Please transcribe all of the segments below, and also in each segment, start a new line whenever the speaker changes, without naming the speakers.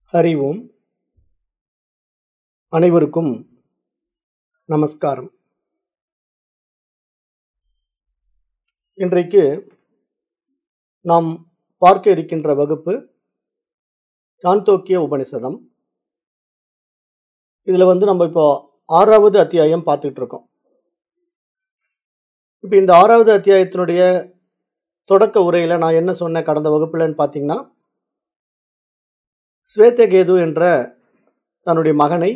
ஹரி ஓம். அனைவருக்கும் நமஸ்காரம். இன்றைக்கு நாம் பார்க்க இருக்கின்ற வகுப்பு சாந்தோக்கிய உபனிஷதம். இதுல நம்ம இப்போ 6வது அத்தியாயம் பார்த்துட்டு இருக்கோம். இப்ப இந்த 6வது அத்தியாயத்தினுடைய தொடக்க உரையில நான் என்ன சொன்னேன் கடந்த வகுப்புலன்னு பார்த்தீங்கன்னா, ஸ்வேதகேது என்ற தன்னுடைய மகனை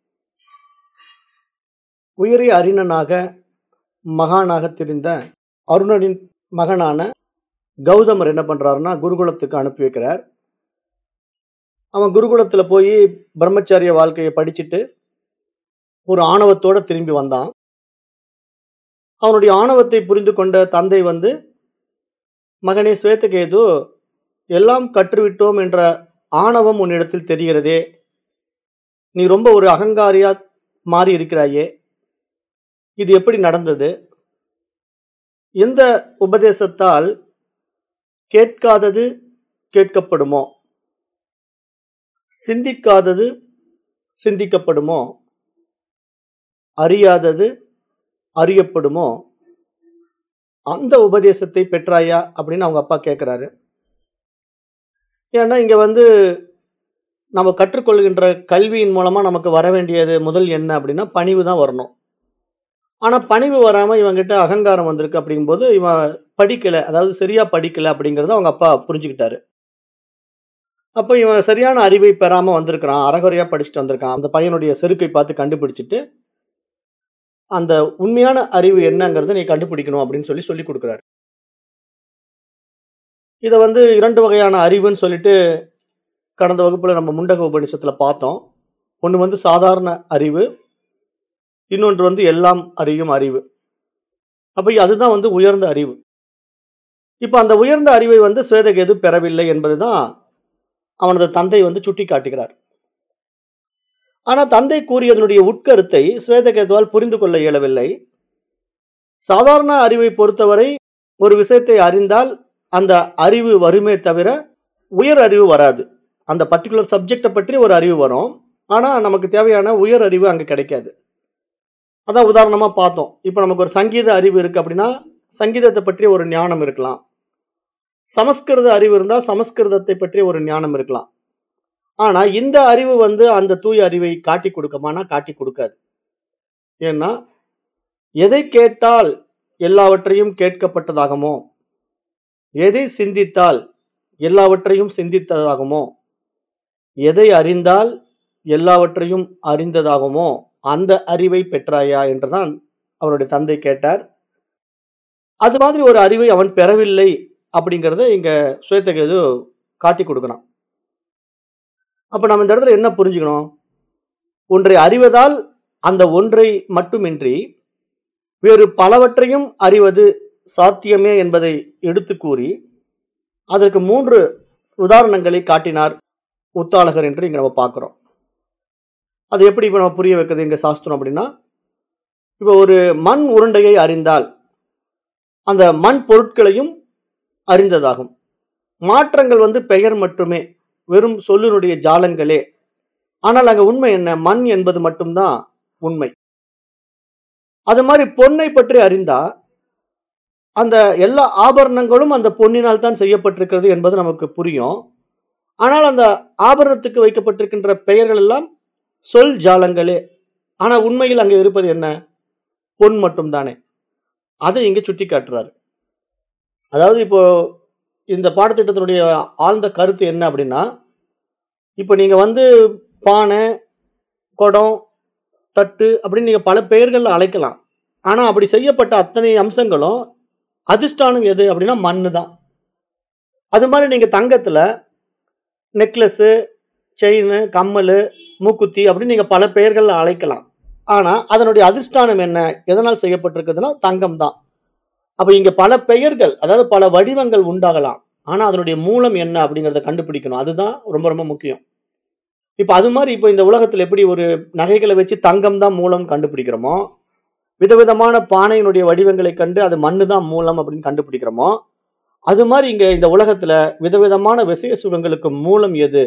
உயரிய அறிஞனாக மகானாக தெரிந்த அருணனின் மகனான கௌதமர் என்ன பண்றாருன்னா குருகுலத்துக்கு அனுப்பி வைக்கிறார். அவன் குருகுலத்துல போய் பிரம்மச்சாரிய வாழ்க்கையை படிச்சுட்டு ஒரு ஆணவத்தோட திரும்பி வந்தான். அவனுடைய ஆணவத்தை புரிந்து கொண்ட தந்தை மகனே ஸ்வேதகேது, எல்லாம் கற்றுவிட்டோம் என்ற ஆணவம் உன்னிடத்தில் தெரிகிறதே, நீ ரொம்ப ஒரு அகங்காரியா மாறி இருக்கிறாயே, இது எப்படி நடந்தது? எந்த உபதேசத்தால் கேட்காதது கேட்கப்படுமோ, சிந்திக்காதது சிந்திக்கப்படுமோ, அறியாதது அறியப்படுமோ, அந்த உபதேசத்தை பெற்றாயா அப்படின்னு அவங்க அப்பா கேட்கிறாரு. ஏன்னா இங்க நம்ம கற்றுக்கொள்கின்ற கல்வியின் மூலமா நமக்கு வர வேண்டியது முதல் என்ன அப்படின்னா பணிவு தான் வரணும். ஆனா பணிவு வராம இவங்கிட்ட அகங்காரம் வந்திருக்கு. அப்படிங்கும்போது இவன் படிக்கல, அதாவது சரியா படிக்கல அப்படிங்கறத அவங்க அப்பா புரிஞ்சுக்கிட்டாரு. அப்ப இவன் சரியான அறிவை பெறாம வந்திருக்கிறான், அறகுறையா படிச்சுட்டு வந்திருக்கான். அந்த பையனுடைய செருக்கை பார்த்து கண்டுபிடிச்சிட்டு அந்த உண்மையான அறிவு என்னங்கிறத நீ கண்டுபிடிக்கணும் அப்படின்னு சொல்லி கொடுக்கிறாரு. இதை 2 வகையான அறிவுன்னு சொல்லிட்டு கடந்த வகுப்புல நம்ம முண்டக உபநிஷத்துல பார்த்தோம். ஒன்று சாதாரண அறிவு, இன்னொன்று எல்லாம் அறியும் அறிவு. அப்ப அதுதான் உயர்ந்த அறிவு. இப்ப அந்த உயர்ந்த அறிவை ஸ்வேதகேது பெறவில்லை என்பதுதான் அவனது தந்தை சுட்டி காட்டுகிறார். ஆனா தந்தை கூறியதனுடைய உட்கருத்தை ஸ்வேதகேதுவால் புரிந்து கொள்ள இயலவில்லை. சாதாரண அறிவை பொறுத்தவரை ஒரு விஷயத்தை அறிந்தால் அந்த அறிவு வருமே தவிர உயர் அறிவு வராது. அந்த பர்டிகுலர் சப்ஜெக்டை பற்றி ஒரு அறிவு வரும், ஆனா நமக்கு தேவையான உயர் அறிவு அங்க கிடைக்காது. அதான் உதாரணமா பார்த்தோம். இப்ப நமக்கு ஒரு சங்கீத அறிவு இருக்கு அப்படின்னா சங்கீதத்தை பற்றி ஒரு ஞானம் இருக்கலாம். சமஸ்கிருத அறிவு இருந்தா சமஸ்கிருதத்தை பற்றி ஒரு ஞானம் இருக்கலாம். ஆனா இந்த அறிவு அந்த தூய அறிவை காட்டி கொடுக்குமானா காட்டி கொடுக்காது. ஏன்னா எதை கேட்டால் எல்லாவற்றையும் கேட்கப்பட்டதாகுமோ, எதை சிந்தித்தால் எல்லாவற்றையும் சிந்தித்ததாகுமோ, எதை அறிந்தால் எல்லாவற்றையும் அறிந்ததாகுமோ, அந்த அறிவை பெற்றாயா என்றுதான் அவருடைய தந்தை கேட்டார். அது மாதிரி ஒரு அறிவை அவன் பெறவில்லை அப்படிங்கறத இங்க ஸ்வேதகேது காட்டி கொடுக்கிறான். அப்ப நம்ம இந்த இடத்துல என்ன புரிஞ்சுக்கணும்? ஒன்றை அறிவதால் அந்த ஒன்றை மட்டுமின்றி வேறு பலவற்றையும் அறிவது சாத்தியமே என்பதை எடுத்து கூறி அதற்கு 3 உதாரணங்களை காட்டினார் உத்தாலகர் என்று இங்க நம்ம பார்க்கிறோம். அது எப்படி இப்ப நம்ம புரிய வைக்கிறது எங்க சாஸ்திரம் அப்படின்னா, இப்ப ஒரு மண் உருண்டையை அறிந்தால் அந்த மண் பொருட்களையும் அறிந்ததாகும். மாற்றங்கள் பெயர் மட்டுமே, வெறும் சொல்லினுடைய ஜாலங்களே. ஆனால் அங்க உண்மை என்ன? மண் என்பது மட்டும்தான் உண்மை. அது மாதிரி பொன்னை பற்றி அறிந்தா அந்த எல்லா ஆபரணங்களும் அந்த பொன்னினால் தான் செய்யப்பட்டிருக்கிறது என்பது நமக்கு புரியும். ஆனால் அந்த ஆபரணத்துக்கு வைக்கப்பட்டிருக்கின்ற பெயர்கள் எல்லாம் சொல் ஜாலங்களே. ஆனா உண்மையில் அங்க இருப்பது என்ன? பொன் மட்டும் தானே. அதை இங்க சுட்டி காட்டுறாரு. அதாவது இப்போ இந்த பாடத்திட்டத்தினுடைய ஆழ்ந்த கருத்து என்ன அப்படின்னா, இப்ப நீங்க பானை, குடம், தட்டு அப்படின்னு நீங்க பல பெயர்கள் அழைக்கலாம். ஆனா அப்படி செய்யப்பட்ட அத்தனை அம்சங்களும் அதிஷ்டானம் எது அப்படின்னா மண்ணு தான். அது மாதிரி நீங்க தங்கத்துல நெக்லஸ், செயின், கம்மல், மூக்குத்தி அப்படின்னு நீங்க பல பெயர்கள் அழைக்கலாம். ஆனா அதனுடைய அதிஷ்டானம் என்ன, எதனால் செய்யப்பட்டிருக்குதுன்னா தங்கம் தான். அப்ப இங்க பல பெயர்கள், அதாவது பல வடிவங்கள் உண்டாகலாம். ஆனா அதனுடைய மூலம் என்ன அப்படிங்கறத கண்டுபிடிக்கணும். அதுதான் ரொம்ப ரொம்ப முக்கியம். இப்ப அது மாதிரி இப்ப இந்த உலகத்துல எப்படி ஒரு நகைகளை வச்சு தங்கம் தான் மூலம் கண்டுபிடிக்கிறோமோ, விதவிதமான பானையினுடைய வடிவங்களை கண்டு அது மண்ணு தான் மூலம் அப்படின்னு கண்டுபிடிக்கிறோமோ, அது மாதிரி இங்க இந்த உலகத்துல விதவிதமான விசேஷ சுகங்களுக்கு மூலம் எது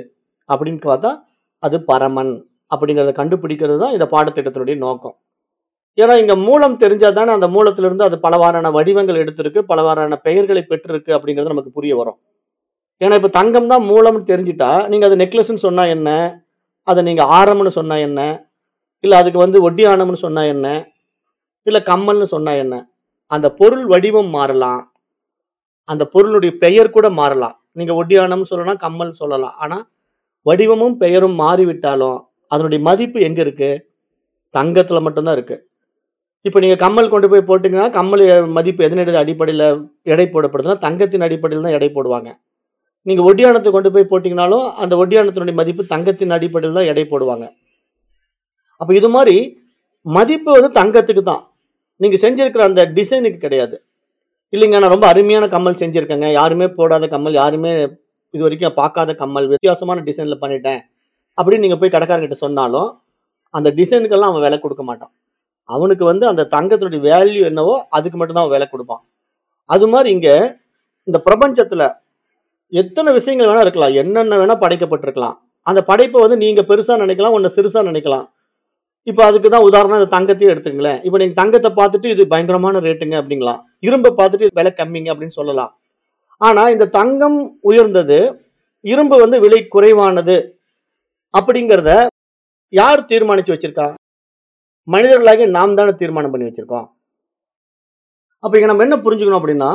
அப்படின்னு பார்த்தா அது பரமன் அப்படிங்கிறத கண்டுபிடிக்கிறது தான் இந்த பாடத்திட்டத்தினுடைய நோக்கம். ஏன்னா இங்க மூலம் தெரிஞ்சாதானே அந்த மூலத்திலிருந்து அது பலவாறான வடிவங்கள் எடுத்திருக்கு, பலவாறான பெயர்களை பெற்றிருக்கு அப்படிங்கிறது நமக்கு புரிய வரும். ஏன்னா இப்ப தங்கம் தான் மூலம்னு தெரிஞ்சுட்டா, நீங்க அது நெக்லஸ்ன்னு சொன்னா என்ன? அத நீங்க ஆரம்ன்னு சொன்னா என்ன? இல்ல அதுக்கு வந்து ஒட்டியாணம்னு சொன்னா என்ன? இல்ல கம்மல்னு சொன்னா என்ன? அந்த பொருள் வடிவம் மாறலாம். அந்த பொருளுடைய பெயர் கூட மாறலாம். நீங்க ஒட்டியாணம்னு சொல்லலாம், கம்மல் சொல்லலாம். ஆனா வடிவமும் பெயரும் மாறிவிட்டாலும், அதனுடைய மதிப்பு எங்க இருக்கு? தங்கத்துல மட்டும் தான் இருக்கு. இப்ப நீங்க கம்மல் கொண்டு போய் போட்டீங்கன்னா, கம்மல் மதிப்பு எதனுடைய அடிப்படையில எடை போடப்படுதுன்னா, தங்கத்தின் அடிப்படையில தான் எடை போடுவாங்க. நீங்க ஒட்டியாணத்த கொண்டு போய் போட்டீங்கனாலும், அந்த ஒட்டியாணத்தினுடைய மதிப்பு தங்கத்தின் அடிப்படையில தான் எடை போடுவாங்க. அப்ப இது மாரி மதிப்பு வந்து தங்கத்துக்கு தான். நீங்க செஞ்சிருக்கிற அந்த டிசைனுக்கு கிடையாது. இல்லைங்க நான் ரொம்ப அருமையான கம்மல் செஞ்சிருக்கேங்க. யாருமே போடாத கம்மல், யாருமே இதுவரைக்கும் பார்க்காத கம்மல், வித்தியாசமான டிசைன்ல பண்ணிட்டேன். அப்படின்னு நீங்க போய் கடைக்காரர்கிட்ட சொன்னாலும், அந்த டிசைனுக்கெல்லாம் அவன் விலை குடுக்க மாட்டான். அவனுக்கு வந்து அந்த தங்கத்தினுடைய வேல்யூ என்னவோ அதுக்கு மட்டும் தான் அவன் விலை குடுப்பான். அது மாரி இங்க இந்த பிரபஞ்சத்துல எத்தன விஷயங்கள் வேணா இருக்கலாம். என்னென்ன வேணா படைக்கப்பட்டிருக்கலாம். அந்த படைப்ப வந்து நீங்க பெருசா நினைக்கலாம், ஒண்ண சிறுசா நினைக்கலாம். இப்ப அதுக்கு தான் உதாரணம் இந்த தங்கத்தையே எடுத்துக்கங்களேன். இப்ப நீங்க தங்கத்த பார்த்துட்டு இது பயங்கரமான ரேட்டுங்க அப்படிங்கலாம். இரும்ப பார்த்துட்டு இது விலை கம்மிங்க அப்படின்னு சொல்லலாம். ஆனா இந்த தங்கம் உயர்ந்தது, இரும்பு வந்து விலை குறைவானது அப்படிங்கிறத யார் தீர்மானிச்சு வச்சிருக்கா? மனிதர்களாகிய நாம் தானே தீர்மானம் பண்ணி வச்சிருக்கோம். அப்ப இங்க நம்ம என்ன புரிஞ்சுக்கணும் அப்படின்னா,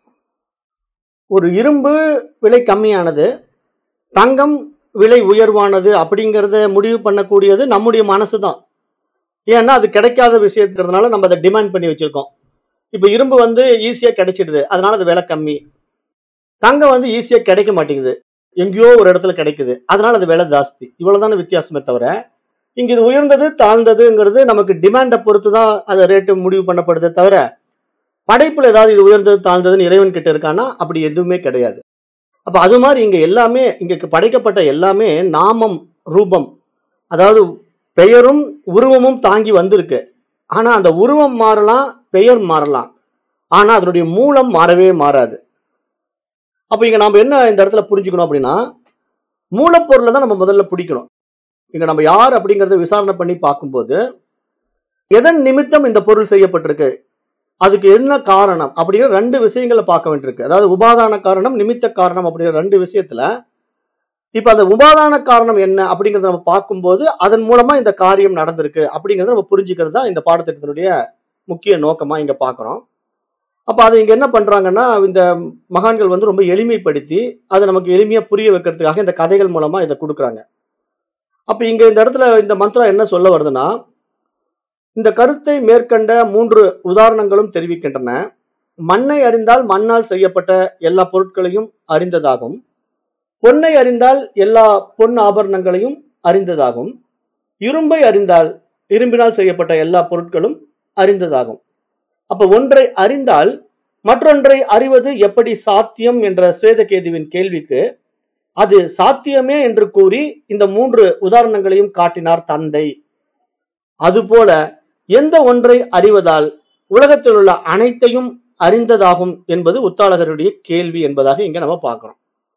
ஒரு இரும்பு விலை கம்மியானது, தங்கம் விலை உயர்வானது அப்படிங்கிறத முடிவு பண்ணக்கூடியது நம்முடைய மனசு தான். ஏன்னா அது கிடைக்காத விஷயத்துக்கிறதுனால நம்ம அதை டிமாண்ட் பண்ணி வச்சிருக்கோம். இப்ப இரும்பு வந்து ஈஸியா கிடைச்சிடுது. அதனால அது விலை கம்மி. தங்கம் வந்து ஈஸியா கிடைக்க மாட்டேங்குது. எங்கேயோ ஒரு இடத்துல கிடைக்குது. அதனால அது விலை ஜாஸ்தி. இவ்வளவுதான வித்தியாசமே தவிர, இங்க இது உயர்ந்தது, தாழ்ந்ததுங்கிறது நமக்கு டிமாண்ட பொறுத்து தான் அது ரேட் முடிவு பண்ணப்படுதே தவிர, படைப்புல ஏதாவது இது உயர்ந்தது, தாழ்ந்ததுன்னு இறைவன் கிட்ட இருக்கான்னா, அப்படி எதுவுமே கிடையாது. அப்ப அது மாரி இங்க எல்லாமே இங்க படைக்கப்பட்ட எல்லாமே நாமம், ரூபம். அதாவது பெயரும், உருவமும் தாங்கி வந்திருக்கு. ஆனா அந்த உருவம் மாறலாம், பெயர் மாறலாம். ஆனா அதனுடைய மூலம் மாறவே மாறாது. அப்ப இங்க நாம என்ன இந்த இடத்துல புரிஞ்சுக்கணும் அப்படின்னா, மூலப்பொருள தான் நம்ம முதல்ல பிடிக்கணும். இங்க நம்ம யார் அப்படிங்கறத விசாரணை பண்ணி பார்க்கும்போது, எதன் நிமித்தம் இந்த பொருள் செய்யப்பட்டிருக்கு? அதுக்கு என்ன காரணம்? அப்படிங்கிற 2 விஷயங்கள பார்க்க வேண்டியிருக்கு. அதாவது உபாதான காரணம், நிமித்த காரணம் அப்படிங்கிற 2 விஷயத்துல, இப்ப அந்த உபாதான காரணம் என்ன அப்படிங்கிறத நம்ம பார்க்கும்போது, அதன் மூலமா இந்த காரியம் நடந்திருக்கு அப்படிங்கிறத நம்ம புரிஞ்சுக்கிறது தான் இந்த பாடத்திட்டத்தினுடைய முக்கிய நோக்கமா இங்க பார்க்கிறோம். அப்ப அது இங்க என்ன பண்றாங்கன்னா, இந்த மகான்கள் வந்து ரொம்ப எளிமைப்படுத்தி, அத நமக்கு எளிமையா புரிய வைக்கிறதுக்காக இந்த கதைகள் மூலமா இத குடுக்குறாங்க. அப்ப இங்க இந்த இடத்துல இந்த மந்த்ரம் என்ன சொல்ல வருதுன்னா, இந்த கருத்தை மேற்கண்ட 3 உதாரணங்களும் தெரிவிக்கின்றன. மண்ணை அறிந்தால் மண்ணால் செய்யப்பட்ட எல்லா பொருட்களையும் அறிந்ததாகும். பொன்னை அறிந்தால் எல்லா பொன் ஆபரணங்களையும் அறிந்ததாகும். இரும்பை அறிந்தால் இரும்பினால் செய்யப்பட்ட எல்லா பொருட்களும் அறிந்ததாகும். அப்ப ஒன்றை அறிந்தால் மற்றொன்றை அறிவது எப்படி சாத்தியம் என்ற சுவேதகேதுவின் கேள்விக்கு அது சாத்தியமே என்று கூறி இந்த 3 உதாரணங்களையும் காட்டினார் தந்தை. அதுபோல எந்த ஒன்றை அறிவதால் உலகத்தில் உள்ள அனைத்தையும் அறிந்ததாகும் என்பது உத்தாளகருடைய கேள்வி என்பதாக இங்க நம்ம பார்க்கிறோம்.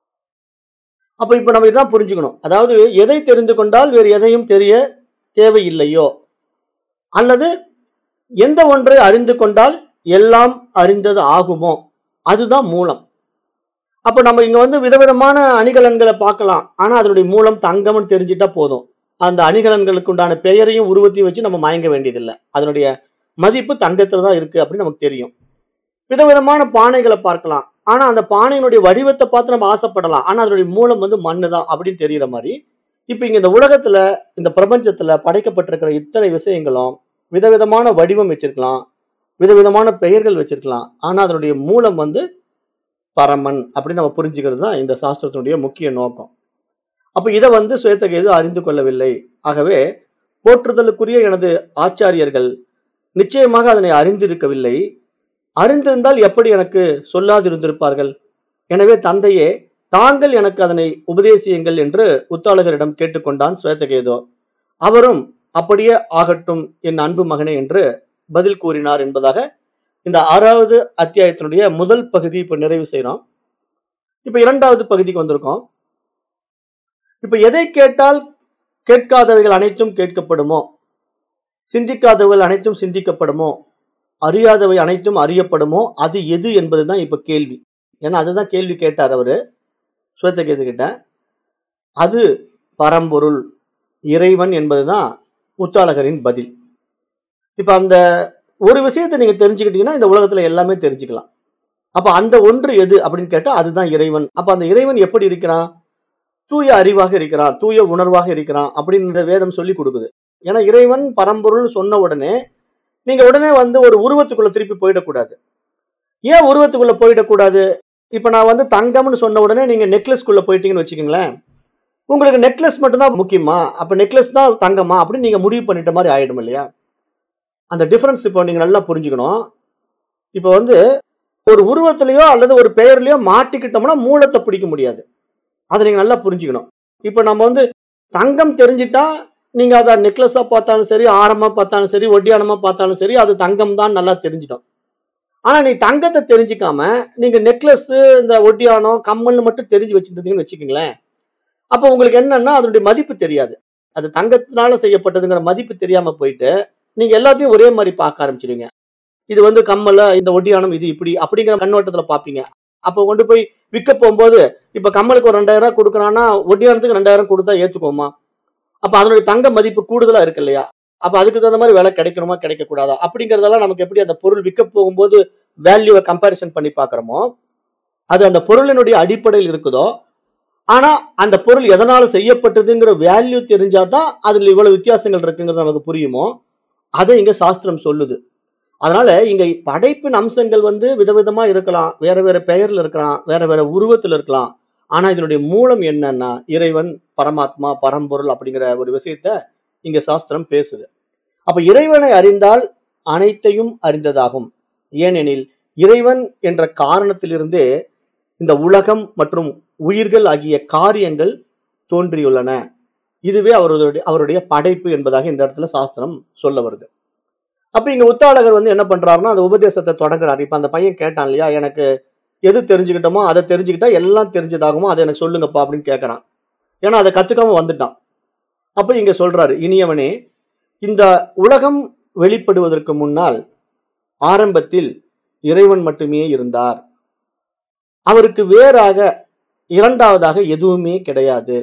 அப்ப இப்ப நம்ம இதான் புரிஞ்சுக்கணும். அதாவது எதை தெரிந்து கொண்டால் வேறு எதையும் தெரிய தேவையில்லையோ, அல்லது எந்த ஒன்றை அறிந்து கொண்டால் எல்லாம் அறிந்தது ஆகுமோ, அதுதான் மூலம். அப்ப நம்ம இங்க வந்து விதவிதமான அணிகலன்களை பார்க்கலாம். ஆனா அதனுடைய மூலம் தங்கம்னு தெரிஞ்சிட்டா போதும். அந்த அணிகலன்களுக்கு உண்டான பெயரையும் உருவத்தையும் வச்சு நம்ம மயங்க வேண்டியதில்லை. அதனுடைய மதிப்பு தங்கத்துல தான் இருக்கு அப்படின்னு நமக்கு தெரியும். விதவிதமான பானைகளை பார்க்கலாம். ஆனா அந்த பானையினுடைய வடிவத்தை பார்த்து நம்ம ஆசைப்படலாம். ஆனா அதனுடைய மூலம் வந்து மண்ணு தான் அப்படின்னு தெரியற மாதிரி, இப்ப இங்க இந்த உலகத்துல, இந்த பிரபஞ்சத்துல படைக்கப்பட்டிருக்கிற இத்தனை விஷயங்களும் விதவிதமான வடிவம் வச்சிருக்கலாம், விதவிதமான பெயர்கள் வச்சிருக்கலாம். ஆனா அதனுடைய மூலம் வந்து பரமன் அப்படின்னு நம்ம புரிஞ்சுக்கிறது தான் இந்த சாஸ்திரத்தினுடைய முக்கிய நோக்கம். அப்ப இதை வந்து சுவேதகேது அறிந்து கொள்ளவில்லை. ஆகவே போற்றுதலுக்குரிய எனது ஆச்சாரியர்கள் நிச்சயமாக அதனை அறிந்திருக்கவில்லை. அறிந்திருந்தால் எப்படி எனக்கு சொல்லாதிருந்திருப்பார்கள்? எனவே தந்தையே, தாங்கள் எனக்கு அதனை உபதேசியுங்கள் என்று உத்தாளகரிடம் கேட்டுக்கொண்டான் சுவேதகேது. அவரும் அப்படியே ஆகட்டும் என் அன்பு மகனே என்று பதில் கூறினார் என்பதாக இந்த 6வது அத்தியாயத்தினுடைய முதல் பகுதி இப்ப நிறைவு செய்யறோம். இப்ப 2வது பகுதிக்கு வந்திருக்கோம். இப்ப எதை கேட்டால் கேட்காதவைகள் அனைத்தும் கேட்கப்படுமோ, சிந்திக்காதவைகள் அனைத்தும் சிந்திக்கப்படுமோ, அறியாதவை அனைத்தும் அறியப்படுமோ, அது எது என்பதுதான் இப்ப கேள்வி. ஏன்னா அதுதான் கேள்வி கேட்டார் அவரு சுவேதகேது கிட்ட. அது பரம்பொருள், இறைவன் என்பதுதான் முத்தாளகரின் பதில். இப்ப அந்த ஒரு விஷயத்தை நீங்க தெரிஞ்சுக்கிட்டீங்கன்னா இந்த உலகத்துல எல்லாமே தெரிஞ்சுக்கலாம். அப்ப அந்த ஒன்று எது அப்படின்னு கேட்டா அதுதான் இறைவன். அப்ப அந்த இறைவன் எப்படி இருக்கிறான்? தூய அறிவாக இருக்கிறான், தூய உணர்வாக இருக்கிறான் அப்படின்னு இந்த வேதம் சொல்லி கொடுக்குது. ஏன்னா இறைவன் பரம்பொருள் சொன்ன உடனே நீங்க உடனே வந்து ஒரு உருவத்துக்குள்ள திருப்பி போயிடக்கூடாது. ஏன் உருவத்துக்குள்ள போயிடக்கூடாது? இப்ப நான் வந்து தங்கம்னு சொன்ன உடனே நீங்க நெக்லஸ்க்குள்ள போயிட்டீங்கன்னு வச்சுக்கோங்களேன். உங்களுக்கு நெக்லஸ் மட்டும் தான் முக்கியமா? அப்ப நெக்லஸ் தான் தங்கமா அப்படின்னு நீங்க முடிவு பண்ணிட்ட மாதிரி ஆயிடும் இல்லையா? அந்த டிஃபரன்ஸ் இப்போ நீங்க நல்லா புரிஞ்சுக்கணும். இப்ப வந்து ஒரு உருவத்திலயோ அல்லது ஒரு பெயர்லயோ மாட்டிக்கிட்டோம்னா மூலத்தை பிடிக்க முடியாது. அதை நீங்க நல்லா புரிஞ்சுக்கணும். இப்ப நம்ம வந்து தங்கம் தெரிஞ்சிட்டா நீங்க அதை நெக்லஸா பார்த்தாலும் சரி, ஆரமா பார்த்தாலும் சரி, ஒட்டியானமா பார்த்தாலும் சரி, அது தங்கம் தான் நல்லா தெரிஞ்சிடும். ஆனா நீ தங்கத்தை தெரிஞ்சுக்காம நீங்க நெக்லஸ், இந்த ஒட்டியானம், கம்மல்னு மட்டும் தெரிஞ்சு வச்சுருந்தீங்கன்னு வச்சுக்கோங்களேன். அப்ப உங்களுக்கு என்னன்னா அதனுடைய மதிப்பு தெரியாது. அது தங்கத்தினால செய்யப்பட்டதுங்கிற மதிப்பு தெரியாம போயிட்டு நீங்க எல்லாத்தையும் ஒரே மாதிரி பார்க்க ஆரம்பிச்சிடுவீங்க. இது வந்து கம்மல, இந்த ஒட்டியானம் இது இப்படி அப்படிங்கிற கண்ணோட்டத்துல பார்ப்பீங்க. அப்ப கொண்டு போய் விற்க போகும்போது இப்ப கம்மலுக்கு ஒரு 2000 கொடுக்குறான்னா ஒட்டியானத்துக்கு 2000 கொடுத்தா ஏத்துக்கோமா? அப்ப அதனுடைய தங்க மதிப்பு கூடுதலா இருக்கு இல்லையா? அப்ப அதுக்கு தகுந்த மாதிரி விலை கிடைக்கணுமா கிடைக்க கூடாதா அப்படிங்கறதெல்லாம் நமக்கு எப்படி அந்த பொருள் விற்க போகும்போது வேல்யூவை கம்பேரிசன் பண்ணி பாக்குறோமோ, அது அந்த பொருளினுடைய அடிப்படையில் இருக்குதோ. ஆனா அந்த பொருள் எதனால செய்யப்பட்டதுங்கிற வேல்யூ தெரிஞ்சாதான் அதுல இவ்வளவு வித்தியாசங்கள் இருக்குங்கிறது நமக்கு புரியுமோ. அதை இங்க சாஸ்திரம் சொல்லுது. அதனால இங்க படைப்பின் அம்சங்கள் வந்து விதவிதமா இருக்கலாம், வேற வேற பெயர்ல இருக்கலாம், வேற வேற உருவத்துல இருக்கலாம். ஆனா இதனுடைய மூலம் என்னன்னா இறைவன், பரமாத்மா, பரம்பொருள் அப்படிங்கிற ஒரு விஷயத்த இங்க சாஸ்திரம் பேசுது. அப்ப இறைவனை அறிந்தால் அனைத்தையும் அறிந்ததாகும். ஏனெனில் இறைவன் என்ற காரணத்திலிருந்தே இந்த உலகம் மற்றும் உயிர்கள் ஆகிய காரியங்கள் தோன்றியுள்ளன. இதுவே அவருடைய படைப்பு என்பதாக இந்த இடத்துல சாஸ்திரம் சொல்ல வருது. அப்ப இங்க உத்தாளகர் வந்து என்ன பண்றாருன்னா அந்த உபதேசத்தை தொடங்குறாரு. இப்ப அந்த பையன் கேட்டான் இல்லையா, எனக்கு எது தெரிஞ்சுக்கிட்டோமோ அதை தெரிஞ்சுக்கிட்டா எல்லாம் தெரிஞ்சதாகுமோ அதை எனக்கு சொல்லுங்கப்பா அப்படின்னு கேட்கறான். ஏன்னா அதை கத்துக்காம வந்துட்டான். அப்ப இங்க சொல்றாரு, இனியவனே, இந்த உலகம் வெளிப்படுவதற்கு முன்னால் ஆரம்பத்தில் இறைவன் மட்டுமே இருந்தார். அவருக்கு வேறாக இரண்டாவதாக எதுவுமே கிடையாது.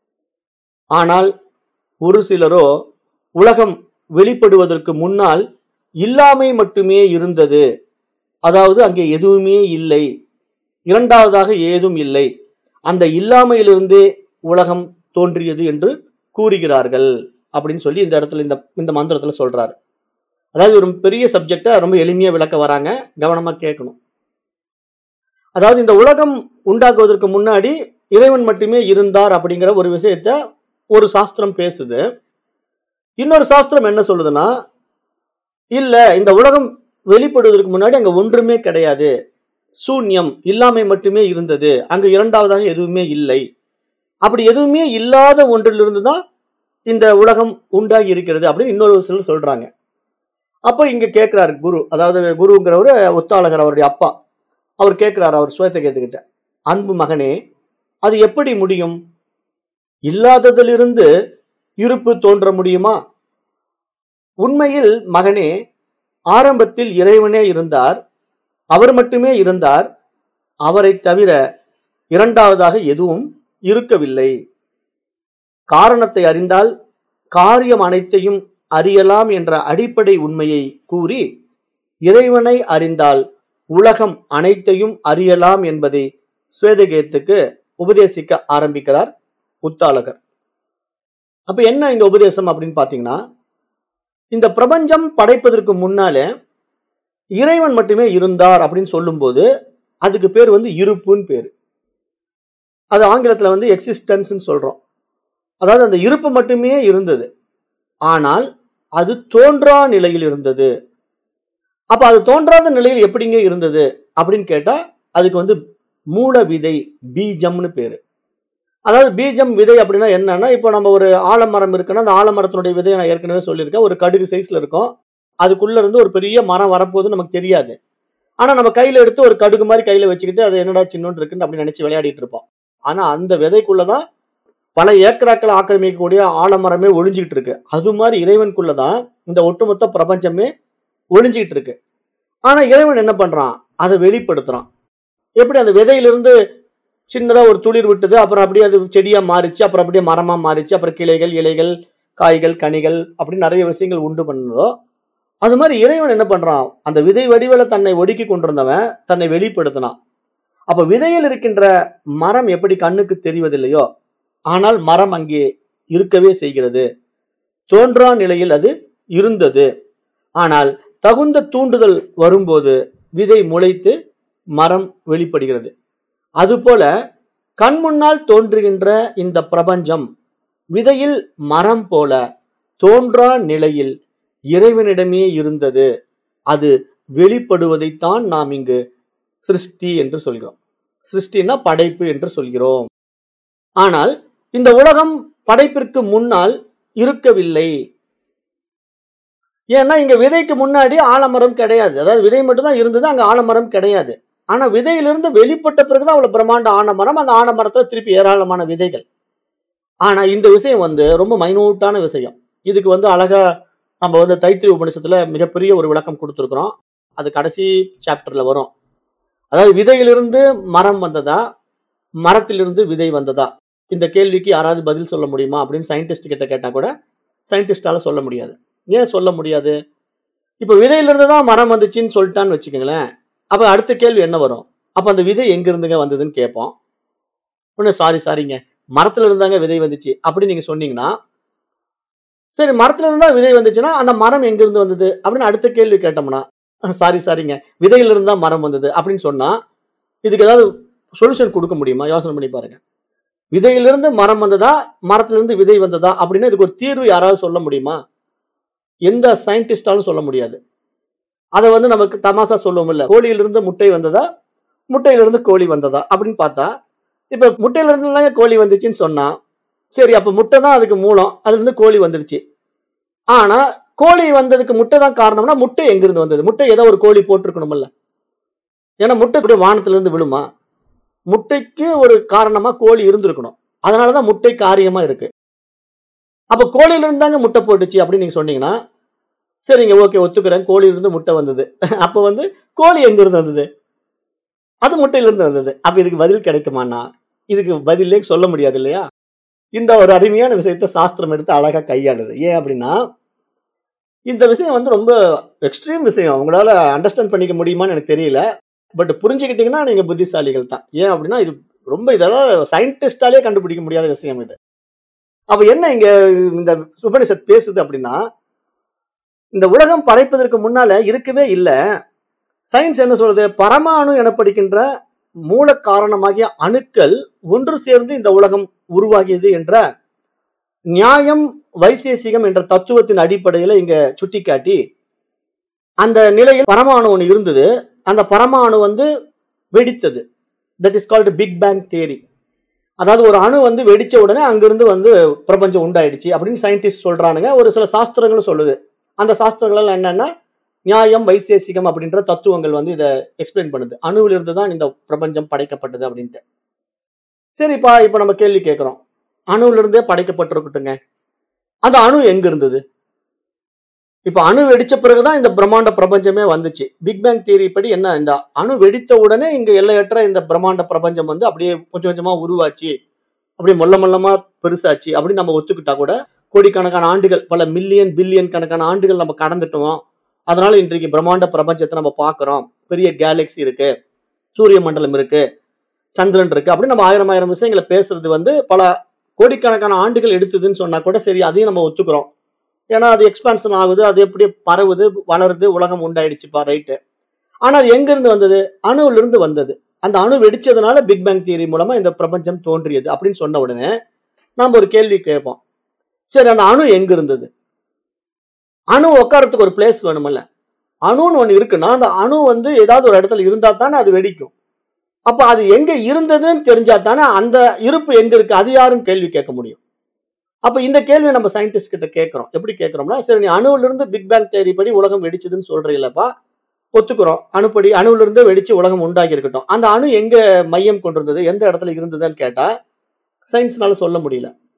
ஆனால் ஒரு சிலரோ உலகம் வெளிப்படுவதற்கு முன்னால் இல்லாமை மட்டுமே இருந்தது, அதாவது அங்கே எதுவுமே இல்லை, இரண்டாவதாக ஏதும் இல்லை, அந்த இல்லாமையிலிருந்தே உலகம் தோன்றியது என்று கூறுகிறார்கள் அப்படின்னு சொல்லி இந்த இடத்துல இந்த மந்திரத்துல சொல்றாரு. அதாவது ஒரு பெரிய சப்ஜெக்டை ரொம்ப எளிமையா விளக்க வராங்க, கவனமா கேட்கணும். அதாவது இந்த உலகம் உண்டாக்குவதற்கு முன்னாடி இறைவன் மட்டுமே இருந்தார் அப்படிங்கிற ஒரு விஷயத்த ஒரு சாஸ்திரம் பேசுது. இன்னொரு சாஸ்திரம் என்ன சொல்லுதுன்னா, இல்ல இந்த உலகம் வெளிப்படுவதற்கு முன்னாடி அங்க ஒன்றுமே கிடையாது, சூன்யம், இல்லாமை மட்டுமே இருந்தது, அங்க இரண்டாவதாக எதுவுமே இல்லை, அப்படி எதுவுமே இல்லாத ஒன்றிலிருந்து தான் இந்த உலகம் உண்டாகி இருக்கிறது அப்படின்னு இன்னொரு சிலர் சொல்றாங்க. அப்ப இங்க கேட்கிறாரு குரு, அதாவது குருங்கிறவரு உத்தாளகர், அவருடைய அப்பா. அவர் கேட்கிறார் அவர் சுவேதகேது கிட்ட, அன்பு மகனே, அது எப்படி முடியும்? இல்லாததிலிருந்து இருப்பு தோன்ற முடியுமா? உண்மையில் மகனே, ஆரம்பத்தில் இறைவனே இருந்தார், அவர் மட்டுமே இருந்தார், அவரை தவிர இரண்டாவதாக எதுவும் இருக்கவில்லை. காரணத்தை அறிந்தால் காரியம் அனைத்தையும் அறியலாம் என்ற அடிப்படை உண்மையை கூறி இறைவனை அறிந்தால் உலகம் அனைத்தையும் அறியலாம் என்பதை சுவேதகேத்துக்கு உபதேசிக்க ஆரம்பிக்கிறார் உத்தாளகர். அப்ப என்ன இந்த உபதேசம் அப்படின்னு பாத்தீங்கன்னா, இந்த பிரபஞ்சம் படைப்பதற்கு முன்னாலே இறைவன் மட்டுமே இருந்தார் அப்படின்னு சொல்லும் போது அதுக்கு பேர் வந்து இருப்புன்னு பேரு. அது ஆங்கிலத்துல வந்து எக்ஸிஸ்டன்ஸ் சொல்றோம். அதாவது அந்த இருப்பு மட்டுமே இருந்தது, ஆனால் அது தோன்றா நிலையில் இருந்தது. அப்ப அது தோன்றாத நிலையில் எப்படிங்க இருந்தது அப்படின்னு கேட்டா அதுக்கு வந்து மூல விதை, பீஜம்னு பேரு. அதாவது பீஜம், விதை அப்படின்னா என்னன்னா, இப்போ நம்ம ஒரு ஆலமரம் இருக்குன்னா அந்த ஆலமரத்தினுடைய விதையை நான் ஏற்கனவே சொல்லியிருக்கேன், ஒரு கடுகு சைஸ்ல இருக்கும். அதுக்குள்ள இருந்து ஒரு பெரிய மரம் வரப்போகுது நமக்கு தெரியாது. ஆனா நம்ம கையில எடுத்து ஒரு கடுகு மாதிரி கையில வச்சுக்கிட்டு அது என்னடா சின்னோன்னு இருக்குன்னு அப்படி நினைச்சு விளையாடிட்டு இருப்போம். ஆனா அந்த விதைக்குள்ளதான் பல ஏக்கராக்களை ஆக்கிரமிக்கக்கூடிய ஆலமரமே ஒளிஞ்சுக்கிட்டு இருக்கு. அது மாதிரி இறைவனுக்குள்ளதான் இந்த ஒட்டுமொத்த பிரபஞ்சமே ஒளிஞ்சுக்கிட்டு இருக்கு. ஆனா இறைவன் என்ன பண்றான்? அதை வெளிப்படுத்துறான். எப்படி அந்த விதையிலிருந்து சின்னதா ஒரு துளிர் விட்டது, அப்புறம் அப்படியே அது செடியா மாறிச்சு, அப்புறம் அப்படியே மரமா மாறிச்சு, அப்புறம் கிளைகள், இலைகள், காய்கள், கனிகள் அப்படின்னு நிறைய விஷயங்கள் உண்டு பண்ணதோ, அது மாதிரி இறைவன் என்ன பண்றான்? அந்த விதை வடிவில தன்னை ஒடுக்கி கொண்டிருந்தவன் தன்னை வெளிப்படுத்தினான். அப்ப விதையில் இருக்கின்ற மரம் எப்படி கண்ணுக்கு தெரிவதில்லையோ, ஆனால் மரம் அங்கே இருக்கவே செய்கிறது. தோன்றா நிலையில் அது இருந்தது. ஆனால் தகுந்த தூண்டுதல் வரும்போது விதை முளைத்து மரம் வெளிப்படுகிறது. அதுபோல கண் முன்னால் தோன்றுகின்ற இந்த பிரபஞ்சம் விதையில் மரம் போல தோன்றா நிலையில் இறைவனிடமே இருந்தது. அது வெளிப்படுவதைத்தான் நாம் இங்கு சிருஷ்டி என்று சொல்கிறோம். சிருஷ்டினா படைப்பு என்று சொல்கிறோம். ஆனால் இந்த உலகம் படைப்பிற்கு முன்னால் இருக்கவில்லை. ஏன்னா இங்க விதைக்கு முன்னாடி ஆலமரம் கிடையாது. அதாவது விதை மட்டும் தான் இருந்தது, அங்க ஆலமரம் கிடையாது. ஆனா விதையிலிருந்து வெளிப்பட்ட பிறகுதான் அவ்வளவு பிரம்மாண்ட ஆலமரம். அந்த ஆலமரத்துல திருப்பி ஏராளமான விதைகள். ஆனா இந்த விஷயம் ரொம்ப மைனூட்டான விஷயம். இதுக்கு அழகா நம்ம தைத்திரிய உபநிஷத்துல மிகப்பெரிய ஒரு விளக்கம் கொடுத்திருக்கிறோம். அது கடைசி சாப்டர்ல வரும். அதாவது விதையிலிருந்து மரம் வந்ததா, மரத்திலிருந்து விதை வந்ததா? இந்த கேள்விக்கு யாராவது பதில் சொல்ல முடியுமா அப்படின்னு சயின்டிஸ்ட் கிட்ட கேட்டா கூட சயின்டிஸ்டால சொல்ல முடியாது. ஏன் சொல்ல முடியாது? இப்ப விதையிலிருந்து தான் மரம் வந்துச்சுன்னு சொல்லிட்டான்னு வச்சுக்கோங்களேன். அப்ப அடுத்த கேள்வி என்ன வரும்? அப்ப அந்த விதை எங்க இருந்துங்க வந்ததுன்னு கேட்போம். ஒண்ணு சாரிங்க, மரத்துல இருந்தாங்க விதை வந்துச்சு அப்படின்னு நீங்க சொன்னீங்கன்னா, சரி மரத்துல இருந்தா விதை வந்துச்சுன்னா அந்த மரம் எங்க இருந்து வந்தது அப்படின்னு அடுத்த கேள்வி கேட்டோம்னா, சாரிங்க, விதையில இருந்தா மரம் வந்தது அப்படின்னு சொன்னா இதுக்கு ஏதாவது சொல்யூஷன் கொடுக்க முடியுமா? யோசனை பண்ணி பாருங்க. விதையிலிருந்து மரம் வந்ததா, மரத்திலிருந்து விதை வந்ததா அப்படின்னு இதுக்கு ஒரு தீர்வு யாராவது சொல்ல முடியுமா? எந்த சயின்டிஸ்டாலும் சொல்ல முடியாது. அதை நமக்கு தமாசா சொல்லுவோம் இல்ல, கோழியிலிருந்து முட்டை வந்ததா, முட்டையிலிருந்து கோழி வந்ததா அப்படின்னு பார்த்தா, இப்ப முட்டையில இருந்து கோழி வந்துச்சுன்னு சொன்னா, சரி அப்ப முட்டை தான் அதுக்கு மூலம், அதுல இருந்து கோழி வந்துருச்சு. ஆனா கோழி வந்ததுக்கு முட்டை தான் காரணம்னா முட்டை எங்க இருந்து வந்தது? முட்டை ஏதோ ஒரு கோழி போட்டிருக்கணும்ல. ஏன்னா முட்டை இப்படி வானத்துல இருந்து விழுமா? முட்டைக்கு ஒரு காரணமா கோழி இருந்திருக்கணும். அதனாலதான் முட்டை காரியமா இருக்கு. அப்ப கோழியில இருந்தாங்க முட்டை போட்டுச்சு அப்படின்னு நீங்க சொன்னீங்கன்னா, சரிங்க ஓகே ஒத்துக்கிறேன், கோழியில இருந்து முட்டை வந்தது. அப்ப கோழி எங்க இருந்து வந்தது? அது முட்டையில இருந்து வந்தது. அப்ப இதுக்கு பதில் கிடைக்குமான்னா, இதுக்கு பதிலே சொல்ல முடியாது இல்லையா? இந்த ஒரு அருமையான விஷயத்த சாஸ்திரம் எடுத்து அழகா கையாளுது. ஏன் அப்படின்னா, இந்த விஷயம் ரொம்ப எக்ஸ்ட்ரீம் விஷயம். உங்களால அண்டர்ஸ்டாண்ட் பண்ணிக்க முடியுமான்னு எனக்கு தெரியல. பட் புரிஞ்சுக்கிட்டீங்கன்னா நீங்க புத்திசாலிகள் தான். ஏன் அப்படின்னா இது இதெல்லாம் சயின்டிஸ்டாலே கண்டுபிடிக்க முடியாத விஷயம் இது. அப்ப என்ன இங்க இந்த உபனிஷத் பேசுது அப்படின்னா, இந்த உலகம் படைப்பதற்கு முன்னால இருக்கவே இல்ல. சயின்ஸ் என்ன சொல்றது? பரமாணு எனப்படுகின்ற மூல காரணமாகிய அணுக்கள் ஒன்று சேர்ந்து இந்த உலகம் உருவாகியது என்ற நியாயம் வைசேசிகம் என்ற தத்துவத்தின் அடிப்படையில இங்க சுட்டிக்காட்டி, அந்த நிலையில் பரமாணு ஒன்று இருந்தது. அந்த பரமாணு வெடித்தது. That is called big bang theory. அதாவது ஒரு அணு வெடிச்ச உடனே அங்கிருந்து பிரபஞ்சம் உண்டாயிடுச்சு அப்படின்னு சயின்டிஸ்ட் சொல்றானுங்க. ஒரு சில சாஸ்திரங்களும் சொல்லுது. அந்த சாஸ்திரங்கள் என்னன்னா நியாயம் வைசேசிகம் அப்படின்ற தத்துவங்கள் இதை எக்ஸ்பிளைன் பண்ணுது. அணுவிலிருந்து தான் இந்த பிரபஞ்சம் படைக்கப்பட்டது அப்படின்ட்டு. சரிப்பா, இப்ப நம்ம கேள்வி கேட்கிறோம். அணுவில இருந்தே படைக்கப்பட்டிருக்கட்டுங்க, அந்த அணு எங்க இருந்தது? இப்ப அணு வெடிச்ச பிறகுதான் இந்த பிரம்மாண்ட பிரபஞ்சமே வந்துச்சு. பிக் பேங் தியரி படி என்ன, இந்த அணு வெடித்த உடனே இங்க எல்லையற்ற இந்த பிரம்மாண்ட பிரபஞ்சம் அப்படியே கொஞ்சம் கொஞ்சமா உருவாச்சு, அப்படியே மொல்ல மொல்லமா பெருசாச்சு அப்படின்னு நம்ம ஒத்துக்கிட்டா கூட, கோடிக்கணக்கான ஆண்டுகள், பல மில்லியன் பில்லியன் கணக்கான ஆண்டுகள் நம்ம கடந்துட்டோம். அதனால இன்றைக்கு பிரம்மாண்ட பிரபஞ்சத்தை நம்ம பார்க்கிறோம். பெரிய கேலக்சி இருக்கு, சூரிய மண்டலம் இருக்கு, சந்திரன் இருக்கு அப்படின்னு நம்ம ஆயிரம் விஷயங்களை பேசுறது பல கோடிக்கணக்கான ஆண்டுகள் எடுத்ததுன்னு சொன்னா கூட சரி, அதையும் நம்ம ஒத்துக்கிறோம். ஏன்னா அது எக்ஸ்பான்ஷன் ஆகுது, அது எப்படி பரவுது, வளருது, உலகம் உண்டாயிடுச்சுப்பா, ரைட்டு. ஆனா அது எங்க இருந்து வந்தது? அணுவில இருந்து வந்தது. அந்த அணு வெடிச்சதுனால பிக் பேங் தியரி மூலமா இந்த பிரபஞ்சம் தோன்றியது அப்படின்னு சொன்ன உடனே நாம ஒரு கேள்வி கேட்போம். சரி, அந்த அணு எங்க இருந்தது? அணு உட்காரத்துக்கு ஒரு பிளேஸ் வேணுமல்ல. அணுன்னு ஒண்ணு இருக்குன்னா அந்த அணு ஏதாவது ஒரு இடத்துல இருந்தா தானே அது வெடிக்கும். அப்ப அது எங்க இருந்ததுன்னு தெரிஞ்சா தானே அந்த இருப்பு எங்க இருக்கு அது யாரும் கேள்வி கேட்க முடியும். அப்ப இந்த கேள்வி நம்ம சயின்டிஸ்ட் கிட்ட கேட்கிறோம். எப்படி கேட்கிறோம்னா, சரி நீ அணுவில இருந்து பிக் பேங் தியரி படி உலகம் வெடிச்சதுன்னு சொல்றீங்களப்பா, ஒத்துக்கிறோம். அணுப்படி அணுவில இருந்து வெடிச்சு உலகம் உண்டாகி இருக்கட்டும். அந்த அணு எங்க மையம் கொண்டிருந்தது, எந்த இடத்துல இருந்ததுன்னு கேட்டா சயின்ஸ்னால சொல்ல முடியல.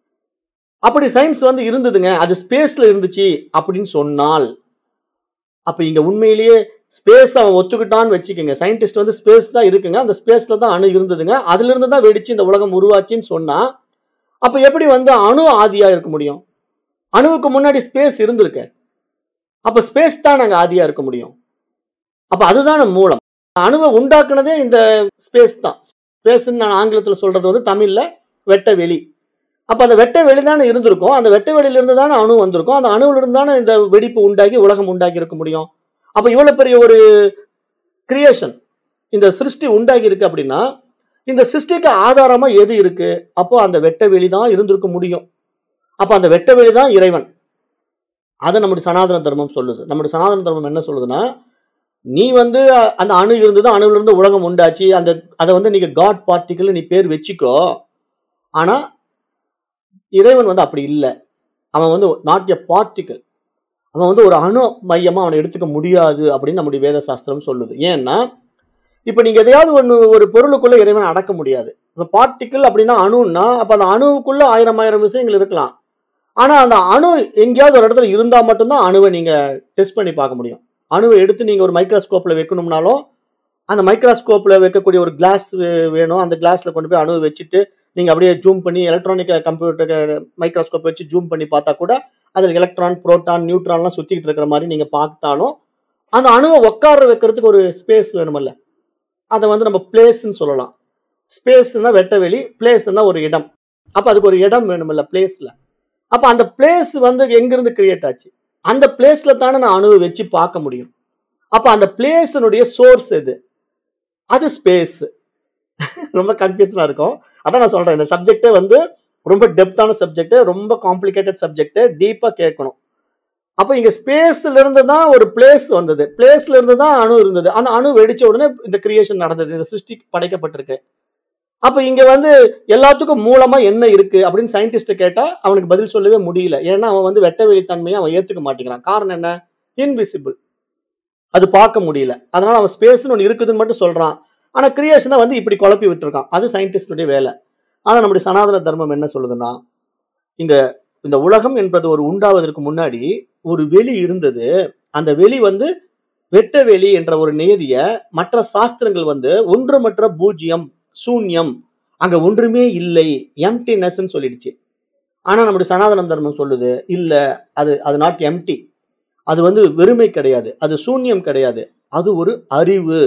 அப்படி சயின்ஸ் வந்து இருந்ததுங்க, அது ஸ்பேஸ்ல இருந்துச்சு அப்படின்னு சொன்னால், அப்ப இங்க உண்மையிலேயே ஸ்பேஸ் அவன் ஒத்துக்கிட்டான்னு வச்சுக்கங்க. சயின்டிஸ்ட் வந்து ஸ்பேஸ் தான் இருக்குங்க. அந்த ஸ்பேஸ்ல தான் அணு இருந்ததுங்க. அதிலிருந்து தான் வெடிச்சு இந்த உலகம் உருவாச்சுன்னு சொன்னா, அப்ப எப்படி வந்து அணு ஆதியா இருக்க முடியும்? அணுவுக்கு முன்னாடி ஸ்பேஸ் இருந்திருக்கு. அப்ப ஸ்பேஸ் தான் அங்க ஆதியா இருக்க முடியும். அப்ப அதுதான மூலம். அணுவ உண்டாக்குனதே இந்த ஸ்பேஸ் தான். ஸ்பேஸ்ன்னு நான் ஆங்கிலத்துல சொல்றது வந்து தமிழ்ல வெட்ட வெளி. அப்ப அந்த வெட்ட வெளி தானே இருந்திருக்கும். அந்த வெட்ட வெளியில இருந்து தானே அணு வந்திருக்கும். அந்த அணுவில இருந்து தானே இந்த வெடிப்பு உண்டாகி உலகம் உண்டாகி இருக்க முடியும். அப்ப இவ்வளவு பெரிய ஒரு கிரியேஷன், இந்த சிருஷ்டி உண்டாகி இருக்கு அப்படின்னா, இந்த சிருஷ்டிக்கு ஆதாரமா எது இருக்கு? அப்போ அந்த வெட்ட வெளி தான் இருந்திருக்க முடியும். அப்ப அந்த வெட்ட வெளி தான் இறைவன். அத நம்முடைய சனாதன தர்மம் சொல்லுது. நம்முடைய சனாதன தர்மம் என்ன சொல்லுதுன்னா, நீ வந்து அந்த அணு இருந்தது, அணுவில இருந்து உலகம் உண்டாச்சு. அத வந்து நீங்க காட் பார்ட்டிகிள் நீ பேர் வச்சுக்கோ. ஆனா இறைவன் வந்து அப்படி இல்ல. அவன் வந்து நாட் எ பார்ட்டிகிள். அவன் வந்து ஒரு அணு மையமா அவனை எடுத்துக்க முடியாது அப்படின்னு நம்முடைய வேத சாஸ்திரம் சொல்லுது. ஏன்னா, இப்ப நீங்க எதையாவது ஒரு பொருளுக்குள்ள இறைவனை அடக்க முடியாது. இப்ப பார்ட்டிகிள் அப்படின்னா அணுன்னா, அப்ப அந்த அணுவுக்குள்ள 1000 விஷயங்கள் இருக்கலாம். ஆனா அந்த அணு எங்கேயாவது ஒரு இடத்துல இருந்தா மட்டும்தான் அணுவை நீங்க டெஸ்ட் பண்ணி பார்க்க முடியும். அணுவை எடுத்து நீங்க ஒரு மைக்ரோஸ்கோப்ல வைக்கணும்னாலும், அந்த மைக்ரோஸ்கோப்ல வைக்கக்கூடிய ஒரு கிளாஸ் வேணும். அந்த கிளாஸ்ல கொண்டு போய் அணுவை வச்சுட்டு, நீங்க அப்படியே ஜூம் பண்ணி எலக்ட்ரானிக் கம்ப்யூட்டர் மைக்ரோஸ்கோப் வச்சு ஜூம் பண்ணி பார்த்தா கூட, அதில் எலக்ட்ரான், புரோட்டான், நியூட்ரான்லாம் சுத்திக்கிட்டு இருக்கிற மாதிரி நீங்க பார்த்தாலும், அந்த அணுவை உட்கார வைக்கிறதுக்கு ஒரு ஸ்பேஸ் வேணுமல்ல. அதை வந்து நம்ம பிளேஸ்ன்னு சொல்லலாம். ஸ்பேஸ்னா வெட்டவெளி, பிளேஸ்னா ஒரு இடம். அப்ப அதுக்கு ஒரு இடம் வேணுமல்ல பிளேஸ்ல. அப்ப அந்த பிளேஸ் வந்து எங்கிருந்து கிரியேட் ஆச்சு? அந்த பிளேஸ்ல தானே நான் அணுவை வச்சு பார்க்க முடியும். அப்ப அந்த பிளேஸினுடைய சோர்ஸ் எது? அது ஸ்பேஸ். ரொம்ப கன்ஃபியூஷனா இருக்கும். அதான் நான் சொல்றேன். இந்த சப்ஜெக்டே வந்து ரொம்ப டெப்தான சப்ஜெக்ட், ரொம்ப காம்ப்ளிகேட்டட் சப்ஜெக்ட், டீப்பா கேட்கணும். அப்ப இங்க ஸ்பேஸ்ல இருந்து தான் ஒரு பிளேஸ் வந்தது. பிளேஸ்ல இருந்து தான் அணு இருந்தது. அந்த அணு வெடிச்ச உடனே இந்த கிரியேஷன் நடந்தது. இந்த சிருஷ்டி படைக்கப்பட்டிருக்கு. அப்ப இங்க வந்து எல்லாத்துக்கும் மூலமா என்ன இருக்கு அப்படின்னு சயின்டிஸ்ட் கேட்டா அவனுக்கு பதில் சொல்லவே முடியல. ஏன்னா அவன் வந்து வெட்ட வெளித்தன்மையை அவன் ஏத்துக்க மாட்டேங்கிறான். காரணம் என்ன? இன்விசிபிள். அது பார்க்க முடியல. அதனால அவன் ஸ்பேஸ்னு ஒன்று இருக்குதுன்னு மட்டும் சொல்றான். ஆனா கிரியேஷனை வந்து இப்படி குழப்பி விட்டுருக்கான். அது சயின்டிஸ்டுடைய வேலை. ஆனா நம்முடைய சனாதன தர்மம் என்ன சொல்லுதுன்னா, இந்த இந்த உலகம் என்பது ஒரு உண்டாவதற்கு முன்னாடி ஒரு வெளி இருந்தது. அந்த வெளி வந்து வெட்ட வெளி என்ற ஒரு நியதிய மற்ற சாஸ்திரங்கள் வந்து ஒன்றுமற்ற பூஜ்யம், சூன்யம், அங்க ஒன்றுமே இல்லை, எம்டினஸ்ன்னு சொல்லிடுச்சு. ஆனா நம்முடைய சனாதன தர்மம் சொல்லுது, இல்ல அது அது நாட் எம்டி. அது வந்து வெறுமை கிடையாது. அது சூன்யம் கிடையாது. அது ஒரு அறிவு.